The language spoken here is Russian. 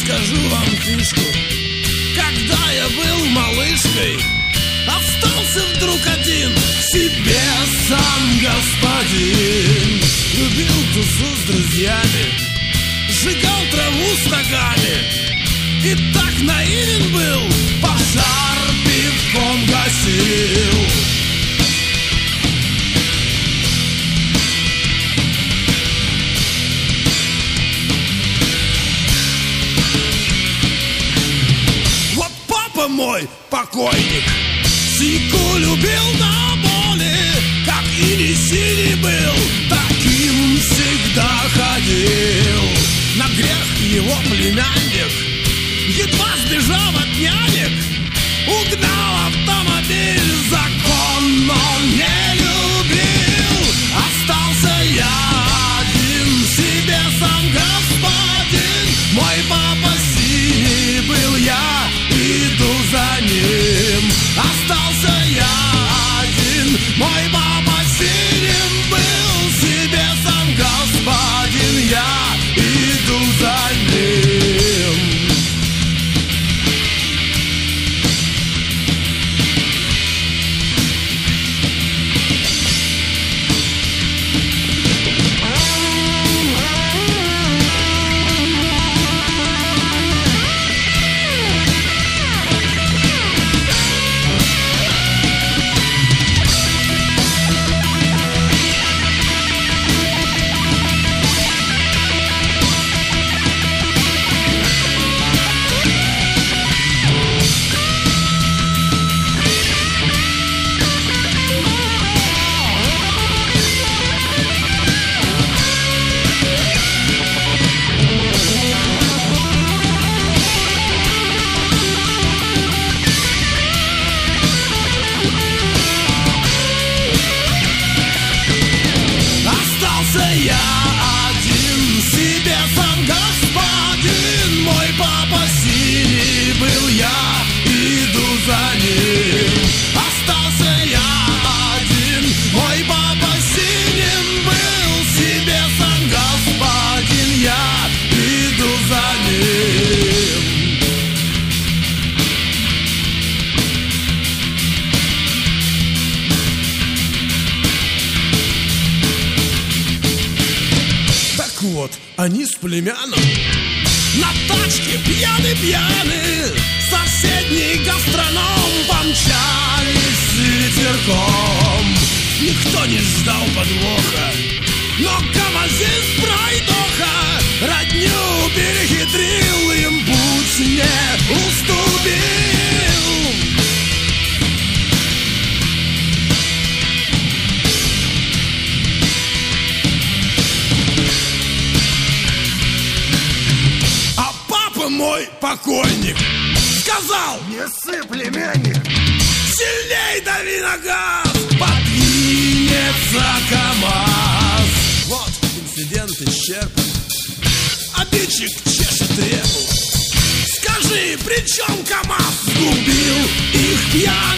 расскажу вам фишку. Когда я был малышкой, остался вдруг один, себе сам господин. Любил тусу с друзьями, сжигал траву стогами, и так наивен был, пожар пивком гасил. Мой покойник Сику любил до боли, как и не синий был, таким всегда ходил. На грех его племянник, едва сбежав от нянек, угнал автомобиль. Закон он не любил, остался я один, себе сам господин. Мой папа синий был, я иду за ним. Остался я один, мой папа синим был, себе сам господин, я иду за ним. Они с племянным на тачке пьяны-пьяны в соседний гастроном помчались с ветерком. Никто не ждал подвоха, но камазист пройдоха родню перехитрил, им путь не уступил. Мой покойник сказал: не ссы, племянник, сильней дави на газ, подвинется КамАЗ. Вот инцидент исчерпан, обидчик чешет репу. Скажи, при чем КамАЗ? Сгубил их пьян.